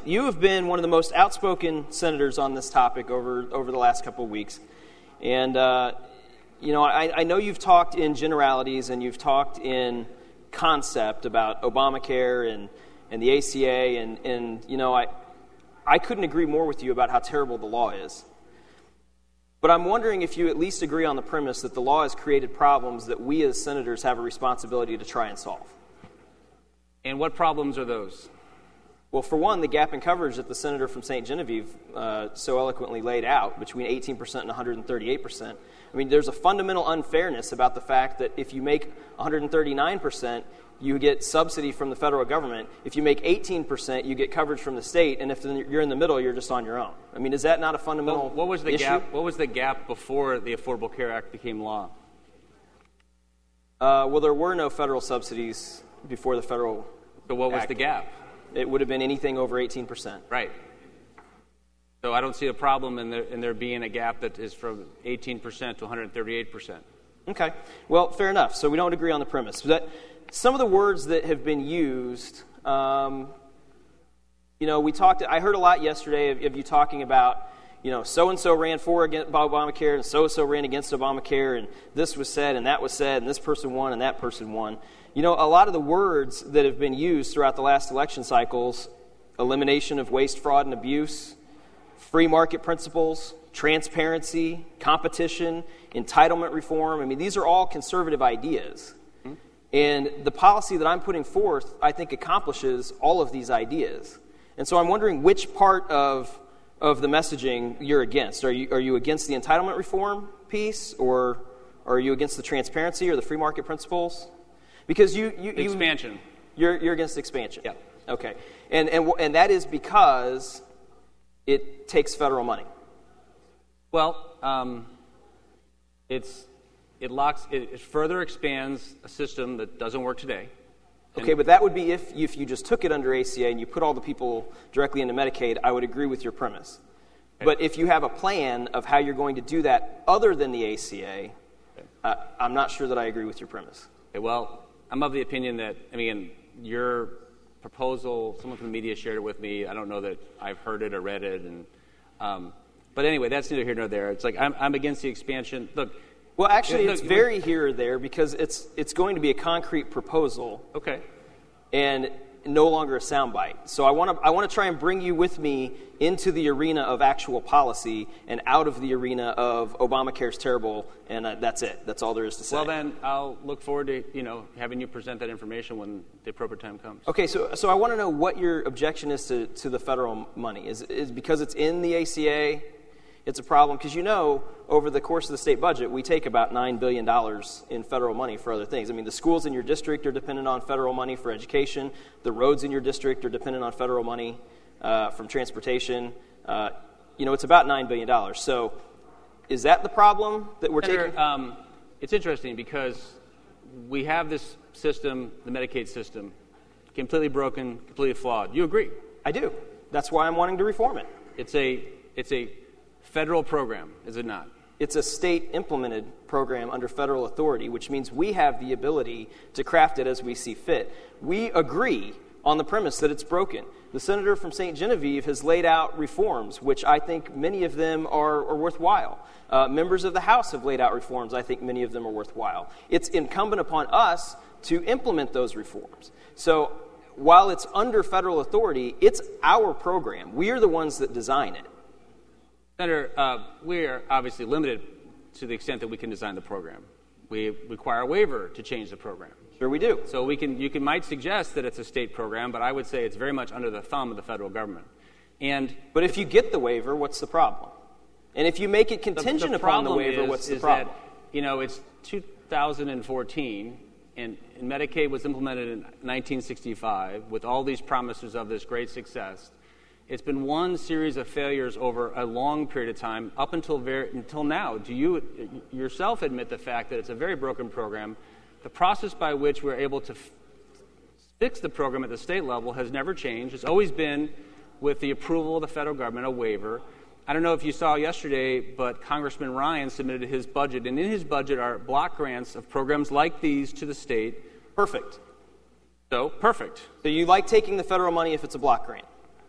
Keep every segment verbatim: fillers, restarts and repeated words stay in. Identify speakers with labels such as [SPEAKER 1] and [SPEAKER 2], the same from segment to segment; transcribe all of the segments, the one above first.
[SPEAKER 1] you have been one of the most outspoken senators on this topic over, over the last couple of weeks. And, uh, you know, I, I know you've talked in generalities and you've talked in concept about Obamacare and, and the A C A. And, and you know, I, I couldn't agree more with you about how terrible the law is. But I'm wondering if you at least agree on the premise that the law has created problems that we as senators have a responsibility to try and solve.
[SPEAKER 2] And what problems are those?
[SPEAKER 1] Well, for one, the gap in coverage that the senator from Saint Genevieve uh, so eloquently laid out between eighteen percent and one hundred thirty-eight percent. I mean, there's a fundamental unfairness about the fact that if you make one hundred thirty-nine percent, you get subsidy from the federal government. If you make eighteen percent, you get coverage from the state. And if you're in the middle, you're just on your own. I mean, is that not a fundamental
[SPEAKER 2] well, what was the
[SPEAKER 1] issue?
[SPEAKER 2] gap? What was the gap before the Affordable Care Act became law?
[SPEAKER 1] Uh, well, there were no federal subsidies before the federal
[SPEAKER 2] So what was
[SPEAKER 1] Act.
[SPEAKER 2] the gap?
[SPEAKER 1] It would have been anything over eighteen percent.
[SPEAKER 2] Right. So I don't see a problem in there, in there being a gap that is from eighteen percent to one hundred thirty-eight percent.
[SPEAKER 1] Okay. Well, fair enough. So we don't agree on the premise. But some of the words that have been used, um, you know, we talked, I heard a lot yesterday of, of you talking about, you know, so-and-so ran for against Obamacare and so-and-so ran against Obamacare and this was said and that was said and this person won and that person won. You know, a lot of the words that have been used throughout the last election cycles, elimination of waste, fraud, and abuse, free market principles, transparency, competition, entitlement reform, I mean, these are all conservative ideas. Mm-hmm. And the policy that I'm putting forth, I think, accomplishes all of these ideas. And so I'm wondering which part of of the messaging you're against. Are you are you against the entitlement reform piece, or, or are you against the transparency or the free market principles? Because you, you, you
[SPEAKER 2] expansion.
[SPEAKER 1] You're you're against expansion.
[SPEAKER 2] Yeah.
[SPEAKER 1] Okay. And and and that is because it takes federal money.
[SPEAKER 2] Well, um, it's it locks it, it further expands a system that doesn't work today.
[SPEAKER 1] Okay, but that would be if if you just took it under A C A and you put all the people directly into Medicaid. I would agree with your premise. Okay. But if you have a plan of how you're going to do that other than the A C A, okay. uh, I'm not sure that I agree with your premise.
[SPEAKER 2] Okay, well, I'm of the opinion that, I mean, your proposal, someone from the media shared it with me. I don't know that I've heard it or read it. and um, But anyway, that's neither here nor there. It's like I'm, I'm against the expansion. Look.
[SPEAKER 1] Well, actually,
[SPEAKER 2] look,
[SPEAKER 1] it's very here or there because it's it's going to be a concrete proposal.
[SPEAKER 2] Okay.
[SPEAKER 1] And no longer a soundbite. So I want to I want to try and bring you with me into the arena of actual policy and out of the arena of Obamacare's terrible, and uh, that's it. That's all there is to say.
[SPEAKER 2] Well, then I'll look forward to you know having you present that information when the appropriate time comes.
[SPEAKER 1] Okay, so so I want to know what your objection is to, to the federal money. Is is because it's in the A C A? It's a problem because you know over the course of the state budget we take about nine billion dollars in federal money for other things. I mean, the schools in your district are dependent on federal money for education. The roads in your district are dependent on federal money uh, from transportation. Uh, you know, it's about nine billion dollars. So is that the problem that we're
[SPEAKER 2] Senator,
[SPEAKER 1] taking?
[SPEAKER 2] Um, it's interesting because we have this system, the Medicaid system, completely broken, completely flawed. You agree?
[SPEAKER 1] I do. That's why I'm wanting to reform it.
[SPEAKER 2] It's a it's a federal program, is it not?
[SPEAKER 1] It's a state-implemented program under federal authority, which means we have the ability to craft it as we see fit. We agree on the premise that it's broken. The senator from Saint Genevieve has laid out reforms, which I think many of them are, are worthwhile. Uh, members of the House have laid out reforms. I think many of them are worthwhile. It's incumbent upon us to implement those reforms. So while it's under federal authority, it's our program. We are the ones that design it.
[SPEAKER 2] Senator, uh, we are obviously limited to the extent that we can design the program. We require a waiver to change the program.
[SPEAKER 1] Sure we do.
[SPEAKER 2] So we can, you can might suggest that it's a state program, but I would say it's very much under the thumb of the federal government. And
[SPEAKER 1] But if you get the waiver, what's the problem? And if you make it contingent
[SPEAKER 2] the, the
[SPEAKER 1] upon the waiver,
[SPEAKER 2] is,
[SPEAKER 1] what's the
[SPEAKER 2] is
[SPEAKER 1] problem?
[SPEAKER 2] That, you know, it's two thousand fourteen, and, and Medicaid was implemented in nineteen sixty-five with all these promises of this great success. It's been one series of failures over a long period of time, up until very, until now. Do you yourself admit the fact that it's a very broken program? The process by which we're able to f- fix the program at the state level has never changed. It's always been with the approval of the federal government, a waiver. I don't know if you saw yesterday, but Congressman Ryan submitted his budget, and in his budget are block grants of programs like these to the state.
[SPEAKER 1] Perfect.
[SPEAKER 2] So, perfect.
[SPEAKER 1] So you like taking the federal money if it's a block grant?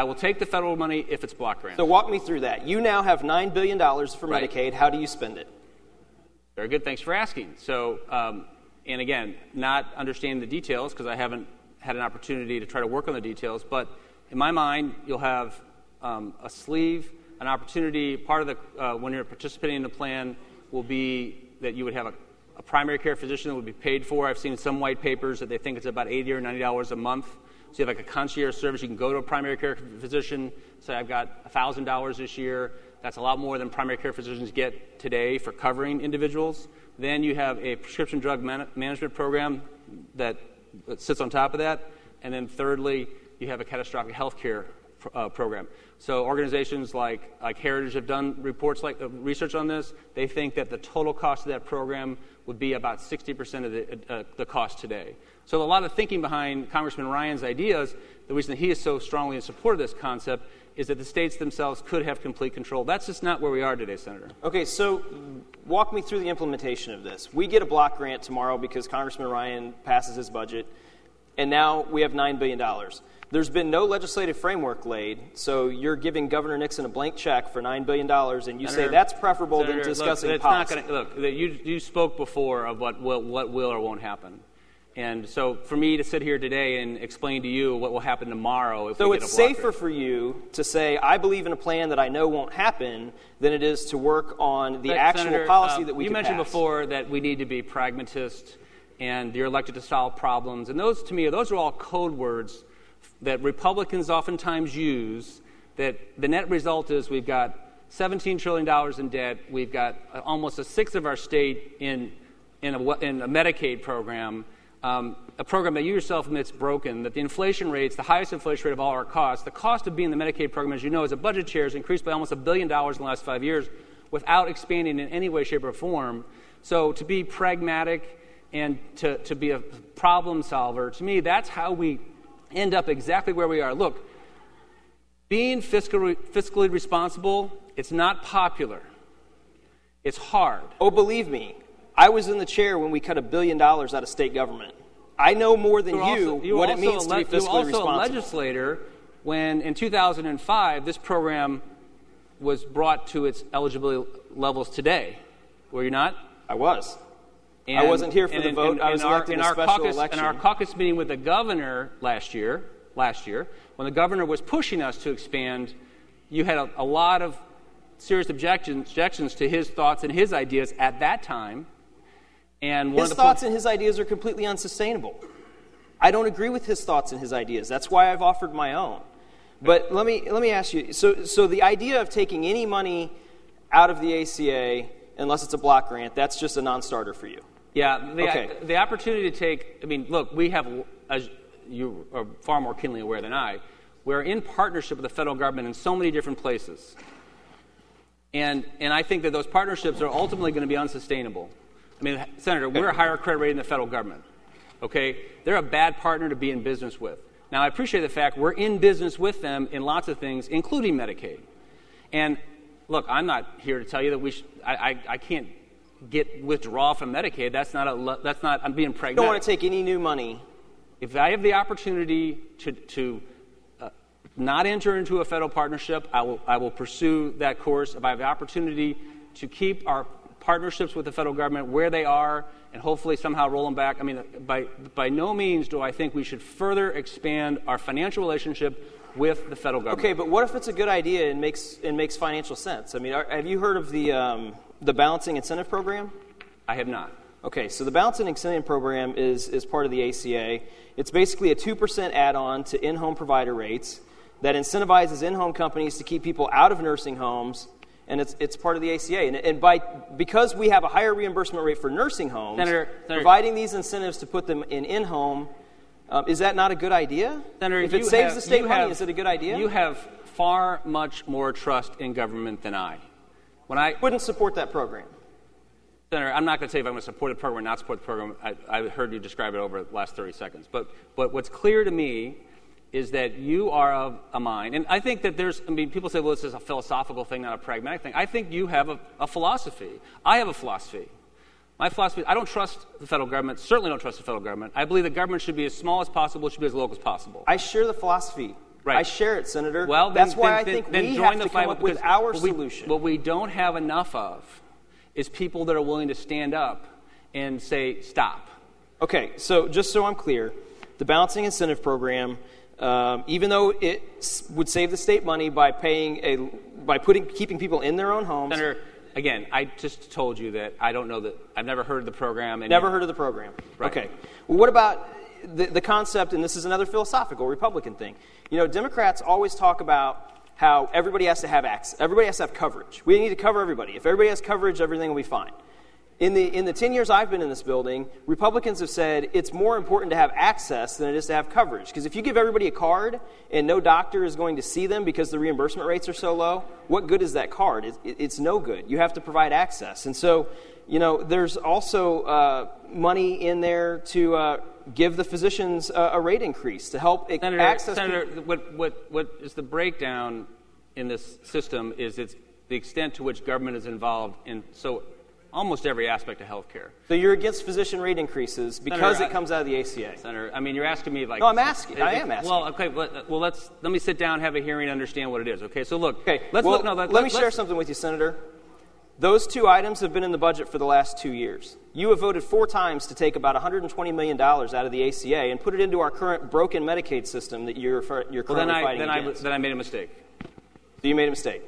[SPEAKER 2] I will take the federal money if it's block grant.
[SPEAKER 1] So walk me through that. You now have nine billion dollars for
[SPEAKER 2] Right.
[SPEAKER 1] Medicaid. How do you spend it?
[SPEAKER 2] Very good. Thanks for asking. So, um, and again, not understanding the details because I haven't had an opportunity to try to work on the details, but in my mind, you'll have um, a sleeve, an opportunity. Part of the, uh, when you're participating in the plan will be that you would have a, a primary care physician that would be paid for. I've seen some white papers that they think it's about eighty or ninety dollars a month. So you have like a concierge service. You can go to a primary care physician, say I've got one thousand dollars this year. That's a lot more than primary care physicians get today for covering individuals. Then you have a prescription drug man- management program that, that sits on top of that. And then thirdly, you have a catastrophic health care pr- uh, program. So organizations like, like Heritage have done reports like uh, research on this. They think that the total cost of that program would be about sixty percent of the, uh, the cost today. So a lot of thinking behind Congressman Ryan's ideas, the reason he is so strongly in support of this concept is that the states themselves could have complete control. That's just not where we are today, Senator.
[SPEAKER 1] Okay, so walk me through the implementation of this. We get a block grant tomorrow because Congressman Ryan passes his budget, and now we have nine billion dollars. There's been no legislative framework laid, so you're giving Governor Nixon a blank check for nine billion dollars, and you
[SPEAKER 2] Senator,
[SPEAKER 1] say that's preferable
[SPEAKER 2] Senator,
[SPEAKER 1] than discussing
[SPEAKER 2] look,
[SPEAKER 1] policy.
[SPEAKER 2] Not gonna, look, you, you spoke before of what will, what will or won't happen. And so for me to sit here today and explain to you what will happen tomorrow if
[SPEAKER 1] so
[SPEAKER 2] we get
[SPEAKER 1] it's
[SPEAKER 2] a block
[SPEAKER 1] safer
[SPEAKER 2] grant.
[SPEAKER 1] for you to say, I believe in a plan that I know won't happen, than it is to work on the
[SPEAKER 2] But
[SPEAKER 1] actual
[SPEAKER 2] Senator,
[SPEAKER 1] policy
[SPEAKER 2] uh,
[SPEAKER 1] that we
[SPEAKER 2] You
[SPEAKER 1] can
[SPEAKER 2] mentioned
[SPEAKER 1] pass.
[SPEAKER 2] before that we need to be pragmatist and you're elected to solve problems. And those, to me, those are all code words that Republicans oftentimes use, that the net result is we've got seventeen trillion dollars in debt, we've got almost a sixth of our state in, in, a, in a Medicaid program, um, a program that you yourself admit's broken, that the inflation rates, the highest inflation rate of all our costs, the cost of being in the Medicaid program, as you know, as a budget chair, has increased by almost a billion dollars in the last five years without expanding in any way, shape, or form. So to be pragmatic and to, to be a problem solver, to me, that's how we end up exactly where we are. Look, being fiscally, fiscally responsible, it's not popular. It's hard.
[SPEAKER 1] Oh, believe me, I was in the chair when we cut a billion dollars out of state government. I know more than
[SPEAKER 2] You're
[SPEAKER 1] you
[SPEAKER 2] also, you're
[SPEAKER 1] what it
[SPEAKER 2] also
[SPEAKER 1] means
[SPEAKER 2] a
[SPEAKER 1] to be
[SPEAKER 2] le-
[SPEAKER 1] fiscally
[SPEAKER 2] you were also
[SPEAKER 1] responsible.
[SPEAKER 2] a legislator when, in two thousand five, this program was brought to its eligibility levels today. Were you not?
[SPEAKER 1] I was.
[SPEAKER 2] And,
[SPEAKER 1] I wasn't here for
[SPEAKER 2] and
[SPEAKER 1] the
[SPEAKER 2] in,
[SPEAKER 1] vote.
[SPEAKER 2] In,
[SPEAKER 1] I was
[SPEAKER 2] in our,
[SPEAKER 1] elected
[SPEAKER 2] in
[SPEAKER 1] in a
[SPEAKER 2] our
[SPEAKER 1] special
[SPEAKER 2] caucus,
[SPEAKER 1] election.
[SPEAKER 2] In our caucus meeting with the governor last year, last year, when the governor was pushing us to expand, you had a, a lot of serious objections, objections to his thoughts and his ideas at that time. And one
[SPEAKER 1] His
[SPEAKER 2] of the
[SPEAKER 1] thoughts
[SPEAKER 2] points,
[SPEAKER 1] and his ideas are completely unsustainable. I don't agree with his thoughts and his ideas. That's why I've offered my own. But let me let me ask you. So so the idea of taking any money out of the A C A, unless it's a block grant, that's just a non-starter for you.
[SPEAKER 2] Yeah, the,
[SPEAKER 1] Okay.
[SPEAKER 2] the opportunity to take, I mean, look, we have, as you are far more keenly aware than I, we're in partnership with the federal government in so many different places. And and I think that those partnerships are ultimately going to be unsustainable. I mean, Senator, we're a higher credit rating than the federal government. Okay? They're a bad partner to be in business with. Now, I appreciate the fact we're in business with them in lots of things, including Medicaid. And look, I'm not here to tell you that we should, I, I, I can't get withdraw from Medicaid. That's not a, that's not, I'm being pragmatic.
[SPEAKER 1] You don't want to take any new money.
[SPEAKER 2] If I have the opportunity to, to uh, not enter into a federal partnership, I will, I will pursue that course. If I have the opportunity to keep our partnerships with the federal government where they are and hopefully somehow roll them back, I mean, by, by no means do I think we should further expand our financial relationship with the federal government.
[SPEAKER 1] Okay, but what if it's a good idea and makes and makes financial sense? I mean, are, have you heard of the um, the balancing incentive program?
[SPEAKER 2] I have not.
[SPEAKER 1] Okay, so the balancing incentive program is is part of the A C A. It's basically a two percent add-on to in-home provider rates that incentivizes in-home companies to keep people out of nursing homes, and it's it's part of the A C A. And, and by because we have a higher reimbursement rate for nursing homes,
[SPEAKER 2] Senator, Senator,
[SPEAKER 1] providing these incentives to put them in in-home, um, is that not a good idea?
[SPEAKER 2] Senator,
[SPEAKER 1] if it
[SPEAKER 2] you
[SPEAKER 1] saves
[SPEAKER 2] have,
[SPEAKER 1] the state
[SPEAKER 2] you
[SPEAKER 1] money,
[SPEAKER 2] have,
[SPEAKER 1] is it a good idea?
[SPEAKER 2] You have far much more trust in government than I. When I
[SPEAKER 1] wouldn't support that program.
[SPEAKER 2] Senator, I'm not going to say if I'm going to support the program or not support the program. I, I heard you describe it over the last thirty seconds. But, but what's clear to me is that you are of a mind. And I think that there's, I mean, people say, well, this is a philosophical thing, not a pragmatic thing. I think you have a, a philosophy. I have a philosophy. My philosophy, I don't trust the federal government, certainly don't trust the federal government. I believe the government should be as small as possible, it should be as local as possible.
[SPEAKER 1] I share the philosophy.
[SPEAKER 2] Right.
[SPEAKER 1] I share it, Senator.
[SPEAKER 2] Well, then,
[SPEAKER 1] that's why
[SPEAKER 2] then,
[SPEAKER 1] I think
[SPEAKER 2] then,
[SPEAKER 1] we
[SPEAKER 2] then
[SPEAKER 1] have
[SPEAKER 2] join
[SPEAKER 1] to
[SPEAKER 2] the fight
[SPEAKER 1] come up with our
[SPEAKER 2] what we,
[SPEAKER 1] solution.
[SPEAKER 2] What we don't have enough of is people that are willing to stand up and say, stop.
[SPEAKER 1] Okay, so just so I'm clear, the balancing incentive program, um, even though it s- would save the state money by paying a by putting keeping people in their own homes.
[SPEAKER 2] Senator, again, I just told you that I don't know that I've never heard of the program. And
[SPEAKER 1] Never heard of the program.
[SPEAKER 2] Right.
[SPEAKER 1] Okay. Well, what about the, the concept, and this is another philosophical Republican thing. You know, Democrats always talk about how everybody has to have access. Everybody has to have coverage. We need to cover everybody. If everybody has coverage, everything will be fine. In the in the ten years I've been in this building, Republicans have said it's more important to have access than it is to have coverage. Because if you give everybody a card and no doctor is going to see them because the reimbursement rates are so low, what good is that card? It, it, it's no good. You have to provide access. And so, you know, there's also uh, money in there to uh, give the physicians a, a rate increase to help
[SPEAKER 2] Senator,
[SPEAKER 1] access.
[SPEAKER 2] Senator,
[SPEAKER 1] people.
[SPEAKER 2] what, what, what is the breakdown in this system is it's the extent to which government is involved in so almost every aspect of health care.
[SPEAKER 1] So you're against physician rate increases because
[SPEAKER 2] Senator,
[SPEAKER 1] it comes out of the A C A.
[SPEAKER 2] Senator, I mean, you're asking me like...
[SPEAKER 1] No, I'm asking. I am asking.
[SPEAKER 2] Well, okay, but, well, let's let me sit down, have a hearing, understand what it is. Okay, so look.
[SPEAKER 1] Okay,
[SPEAKER 2] let's
[SPEAKER 1] well,
[SPEAKER 2] look. No, let,
[SPEAKER 1] let me
[SPEAKER 2] let's,
[SPEAKER 1] share something with you, Senator. Those two items have been in the budget for the last two years. You have voted four times to take about one hundred twenty million dollars out of the A C A and put it into our current broken Medicaid system that you're, you're currently
[SPEAKER 2] well, then I,
[SPEAKER 1] fighting
[SPEAKER 2] then
[SPEAKER 1] against.
[SPEAKER 2] I, then I made a mistake.
[SPEAKER 1] So you made a mistake.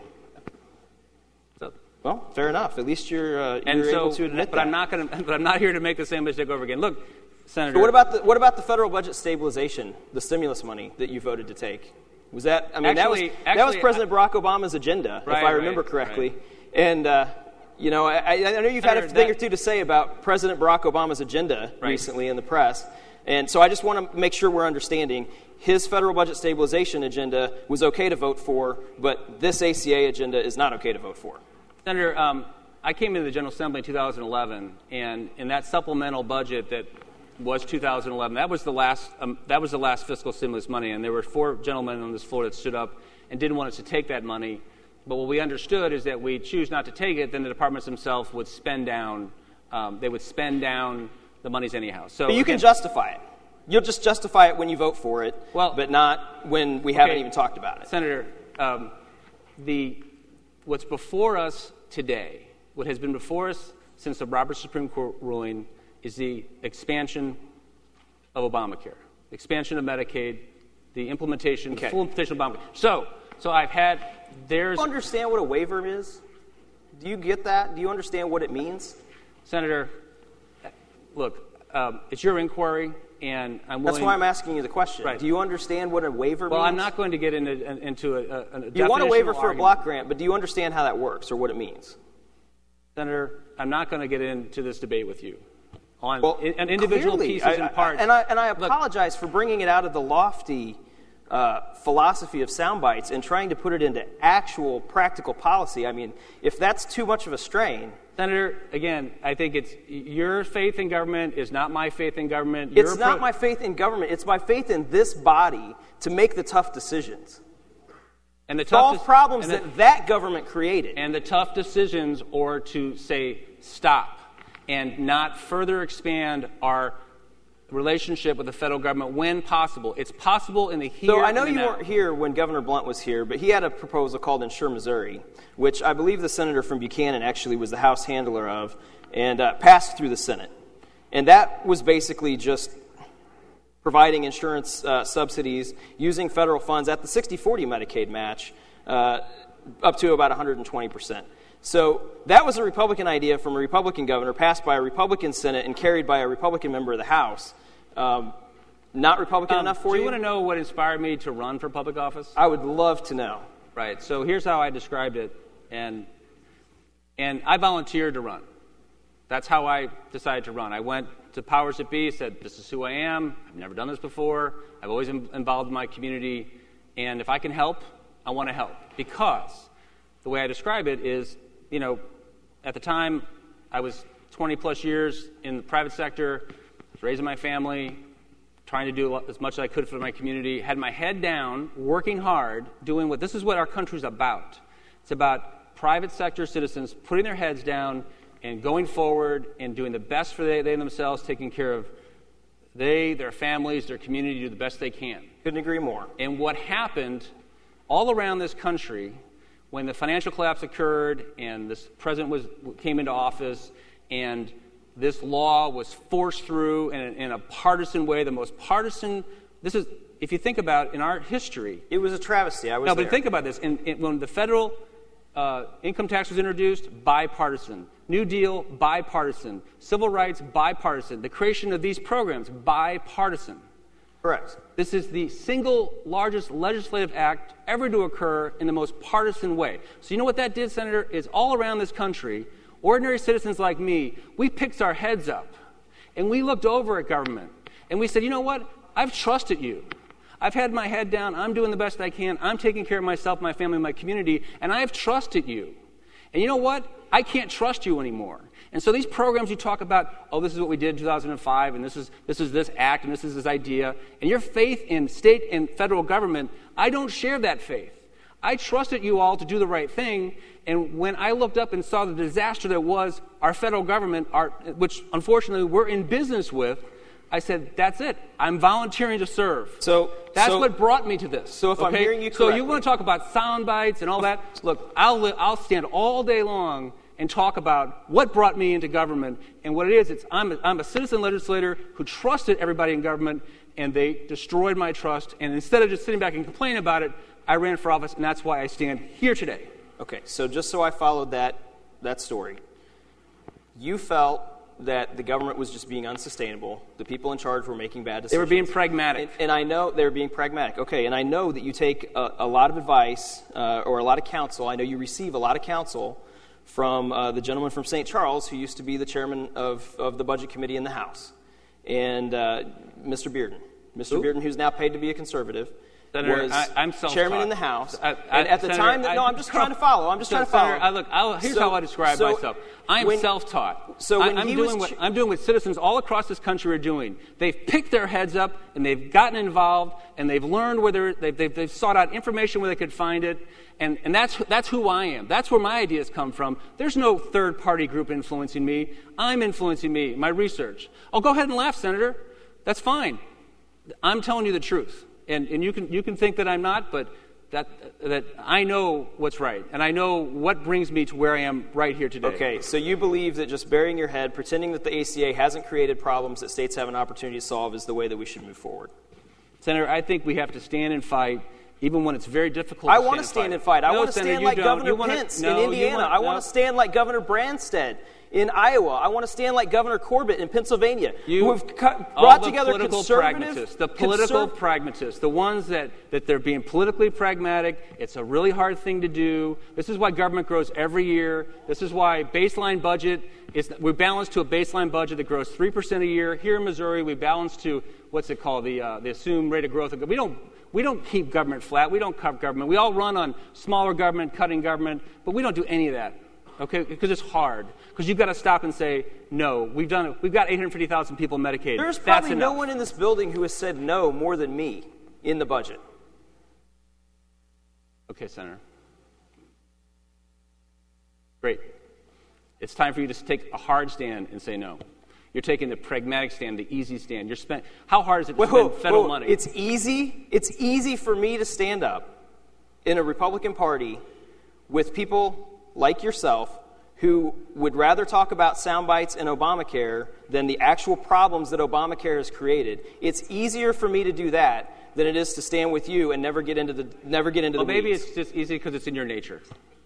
[SPEAKER 2] So,
[SPEAKER 1] Well, fair enough. At least you're, uh,
[SPEAKER 2] and
[SPEAKER 1] you're
[SPEAKER 2] so,
[SPEAKER 1] able to admit
[SPEAKER 2] but
[SPEAKER 1] that.
[SPEAKER 2] I'm not going to. But I'm not here to make the same mistake over again. Look, Senator.
[SPEAKER 1] So what about the what about the federal budget stabilization, the stimulus money that you voted to take? Was that? I mean,
[SPEAKER 2] Actually-
[SPEAKER 1] that was that was
[SPEAKER 2] actually,
[SPEAKER 1] President Barack Obama's agenda,
[SPEAKER 2] Right,
[SPEAKER 1] if I remember
[SPEAKER 2] right,
[SPEAKER 1] correctly.
[SPEAKER 2] right.
[SPEAKER 1] And uh, you know, I, I know you've had a
[SPEAKER 2] Senator,
[SPEAKER 1] thing
[SPEAKER 2] that-
[SPEAKER 1] or two to say about President Barack Obama's agenda
[SPEAKER 2] Right.
[SPEAKER 1] recently in the press, and so I just want to make sure we're understanding. His federal budget stabilization agenda was okay to vote for, but this A C A agenda is not okay to vote for.
[SPEAKER 2] Senator, um, I came into the General Assembly in two thousand eleven, and in that supplemental budget that was two thousand eleven, that was the last um, that was the last fiscal stimulus money, and there were four gentlemen on this floor that stood up and didn't want us to take that money. But what we understood is that we choose not to take it, then the departments themselves would spend down um, they would spend down the monies anyhow. So
[SPEAKER 1] But you
[SPEAKER 2] again,
[SPEAKER 1] can justify it. You'll just justify it when you vote for it,
[SPEAKER 2] Well,
[SPEAKER 1] but not when we haven't even talked about it.
[SPEAKER 2] Senator, um, the what's before us today, what has been before us since the Roberts Supreme Court ruling, is the expansion of Obamacare, expansion of Medicaid, the implementation,
[SPEAKER 1] Okay.
[SPEAKER 2] full implementation of Obamacare. So, so I've had there's
[SPEAKER 1] Do you understand what a waiver is? Do you get that? Do you understand what it means?
[SPEAKER 2] Senator. Look, um, it's your inquiry, and I'm willing.
[SPEAKER 1] That's why I'm asking you the question.
[SPEAKER 2] Right.
[SPEAKER 1] Do you understand what a waiver
[SPEAKER 2] Well,
[SPEAKER 1] means?
[SPEAKER 2] I'm not going to get into into a, a, a
[SPEAKER 1] You want a waiver
[SPEAKER 2] definitional
[SPEAKER 1] for a
[SPEAKER 2] argument.
[SPEAKER 1] block grant, but do you understand how that works or what it means?
[SPEAKER 2] Senator, I'm not going to get into this debate with you on
[SPEAKER 1] Well,
[SPEAKER 2] in, on individual
[SPEAKER 1] clearly,
[SPEAKER 2] pieces
[SPEAKER 1] I-
[SPEAKER 2] and
[SPEAKER 1] I-
[SPEAKER 2] parts.
[SPEAKER 1] And I, and I
[SPEAKER 2] Look,
[SPEAKER 1] apologize for bringing it out of the lofty uh, philosophy of sound bites and trying to put it into actual practical policy. I mean, if that's too much of a strain,
[SPEAKER 2] Senator, again, I think it's your faith in government is not my faith in government.
[SPEAKER 1] it's
[SPEAKER 2] Your
[SPEAKER 1] not
[SPEAKER 2] appro-
[SPEAKER 1] my faith in government. It's my faith in this body to make the tough decisions.
[SPEAKER 2] and the
[SPEAKER 1] Solve
[SPEAKER 2] tough
[SPEAKER 1] problems
[SPEAKER 2] and the,
[SPEAKER 1] that that government created.
[SPEAKER 2] and the tough decisions or to say stop and not further expand our relationship with the federal government when possible. It's possible in the here
[SPEAKER 1] So I know
[SPEAKER 2] and the
[SPEAKER 1] you
[SPEAKER 2] now.
[SPEAKER 1] weren't here when Governor Blunt was here, but he had a proposal called Insure Missouri, which I believe the senator from Buchanan actually was the House handler of, and uh, passed through the Senate. And that was basically just providing insurance uh, subsidies using federal funds at the sixty forty Medicaid match uh, up to about one hundred twenty percent. So that was a Republican idea from a Republican governor, passed by a Republican Senate and carried by a Republican member of the House. Um, not Republican
[SPEAKER 2] Um,
[SPEAKER 1] enough for
[SPEAKER 2] do
[SPEAKER 1] you?
[SPEAKER 2] you want to know what inspired me to run for public office?
[SPEAKER 1] I would love to know.
[SPEAKER 2] Right. So here's how I described it, and and I volunteered to run. That's how I decided to run. I went to powers that be, said, "This is who I am. I've never done this before. I've always been involved in my community, and if I can help, I want to help." Because the way I describe it is, you know, at the time I was twenty plus years in the private sector, raising my family, trying to do as much as I could for my community, had my head down, working hard, doing what this is what our country's about. It's about private sector citizens putting their heads down and going forward and doing the best for they, they themselves, taking care of they, their families, their community, do the best they can.
[SPEAKER 1] Couldn't agree more.
[SPEAKER 2] And what happened all around this country when the financial collapse occurred and this president was came into office and this law was forced through in a, in a partisan way, the most partisan, this is, if you think about in our history.
[SPEAKER 1] It was a travesty. I was
[SPEAKER 2] No,
[SPEAKER 1] there.
[SPEAKER 2] but think about this. In, in, when the federal uh, income tax was introduced, bipartisan. New Deal, bipartisan. Civil rights, bipartisan. The creation of these programs, bipartisan.
[SPEAKER 1] Correct.
[SPEAKER 2] This is the single largest legislative act ever to occur in the most partisan way. So you know what that did, Senator, is all around this country, ordinary citizens like me, we picked our heads up, and we looked over at government, and we said, you know what? I've trusted you. I've had my head down. I'm doing the best I can. I'm taking care of myself, my family, my community, and I've trusted you. And you know what? I can't trust you anymore. And so these programs you talk about, oh, this is what we did in two thousand five, and this is this is this act, and this is this idea, and your faith in state and federal government, I don't share that faith. I trusted you all to do the right thing, and when I looked up and saw the disaster that was our federal government, our, which unfortunately we're in business with, I said, that's it. I'm volunteering to serve.
[SPEAKER 1] So
[SPEAKER 2] that's
[SPEAKER 1] so,
[SPEAKER 2] what brought me to this.
[SPEAKER 1] So if
[SPEAKER 2] okay?
[SPEAKER 1] I'm hearing you
[SPEAKER 2] So
[SPEAKER 1] correctly.
[SPEAKER 2] you want to talk about sound bites and all that? Look, I'll li- I'll stand all day long and talk about what brought me into government and what it is. It's I'm a, I'm a citizen legislator who trusted everybody in government, and they destroyed my trust. And instead of just sitting back and complaining about it, I ran for office, and that's why I stand here today.
[SPEAKER 1] Okay, so just so I followed that that story, you felt that the government was just being unsustainable. The people in charge were making bad decisions.
[SPEAKER 2] They were being pragmatic.
[SPEAKER 1] And, and I know they were being pragmatic. Okay, and I know that you take a, a lot of advice uh, or a lot of counsel. I know you receive a lot of counsel from uh, the gentleman from Saint Charles who used to be the chairman of, of the Budget Committee in the House, and uh, Mister Bearden. Mister
[SPEAKER 2] Who?
[SPEAKER 1] Bearden, who's now paid to be a conservative,
[SPEAKER 2] Senator,
[SPEAKER 1] was
[SPEAKER 2] I, I'm self-taught.
[SPEAKER 1] chairman in the House.
[SPEAKER 2] I, I,
[SPEAKER 1] and at the
[SPEAKER 2] Senator,
[SPEAKER 1] time, that, no,
[SPEAKER 2] I,
[SPEAKER 1] I'm just trying to follow. I'm just
[SPEAKER 2] so,
[SPEAKER 1] trying to follow.
[SPEAKER 2] Senator, I, look, I'll, here's
[SPEAKER 1] so,
[SPEAKER 2] how I describe
[SPEAKER 1] so
[SPEAKER 2] myself. I'm
[SPEAKER 1] when,
[SPEAKER 2] self-taught.
[SPEAKER 1] So when
[SPEAKER 2] I, I'm
[SPEAKER 1] he
[SPEAKER 2] doing
[SPEAKER 1] was,
[SPEAKER 2] what I'm doing what citizens all across this country are doing. They've picked their heads up and they've gotten involved and they've learned where they've, they've, they've sought out information where they could find it. And, and that's that's who I am. That's where my ideas come from. There's no third-party group influencing me. I'm influencing me, my research. Oh, go ahead and laugh, Senator. That's fine. I'm telling you the truth. And, and you can you can think that I'm not, but that that I know what's right. And I know what brings me to where I am right here today.
[SPEAKER 1] Okay, so you believe that just burying your head, pretending that the A C A hasn't created problems that states have an opportunity to solve is the way that we should move forward.
[SPEAKER 2] Senator, I think we have to stand and fight, even when it's very difficult
[SPEAKER 1] I
[SPEAKER 2] to
[SPEAKER 1] want to
[SPEAKER 2] stand
[SPEAKER 1] stand and fight. I
[SPEAKER 2] No,
[SPEAKER 1] want to
[SPEAKER 2] Senator,
[SPEAKER 1] stand
[SPEAKER 2] you
[SPEAKER 1] like
[SPEAKER 2] don't.
[SPEAKER 1] Governor
[SPEAKER 2] You wanna-
[SPEAKER 1] Pence
[SPEAKER 2] no,
[SPEAKER 1] in
[SPEAKER 2] you
[SPEAKER 1] Indiana.
[SPEAKER 2] wanna-
[SPEAKER 1] I
[SPEAKER 2] no.
[SPEAKER 1] want to stand like Governor Branstad in Iowa. I want to stand like Governor Corbett in Pennsylvania,
[SPEAKER 2] You,
[SPEAKER 1] who have cut,
[SPEAKER 2] all
[SPEAKER 1] brought
[SPEAKER 2] the
[SPEAKER 1] together
[SPEAKER 2] political
[SPEAKER 1] conservative...
[SPEAKER 2] pragmatists, the political
[SPEAKER 1] conserv-
[SPEAKER 2] pragmatists, the ones that, that they're being politically pragmatic. It's a really hard thing to do. This is why government grows every year. This is why baseline budget is, we're balanced to a baseline budget that grows three percent a year. Here in Missouri, we balance to, what's it called, the, uh, the assumed rate of growth. We don't, we don't keep government flat. We don't cut government. We all run on smaller government, cutting government, but we don't do any of that. Okay, because it's hard. Because you've got to stop and say, no, we've done it. We've got eight hundred fifty thousand people Medicaid.
[SPEAKER 1] There's
[SPEAKER 2] That's
[SPEAKER 1] probably
[SPEAKER 2] enough.
[SPEAKER 1] no one in this building who has said no more than me in the budget.
[SPEAKER 2] Okay, Senator. Great. It's time for you to take a hard stand and say no. You're taking the pragmatic stand, the easy stand. You're spend, how hard is it to
[SPEAKER 1] Whoa,
[SPEAKER 2] spend
[SPEAKER 1] whoa,
[SPEAKER 2] federal
[SPEAKER 1] whoa.
[SPEAKER 2] money?
[SPEAKER 1] It's easy. It's easy for me to stand up in a Republican Party with people like yourself who would rather talk about sound bites and Obamacare than the actual problems that Obamacare has created. It's easier for me to do that than it is to stand with you and never get into the never get into
[SPEAKER 2] well,
[SPEAKER 1] the
[SPEAKER 2] maybe
[SPEAKER 1] weeds.
[SPEAKER 2] it's just easy because it's in your nature.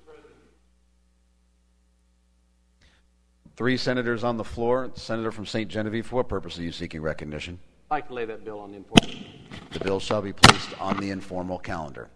[SPEAKER 3] Three senators on the floor. Senator from Saint Genevieve, for what purpose are you seeking recognition?
[SPEAKER 2] I'd like to lay that bill on the important.
[SPEAKER 3] The bill shall be placed on the informal calendar.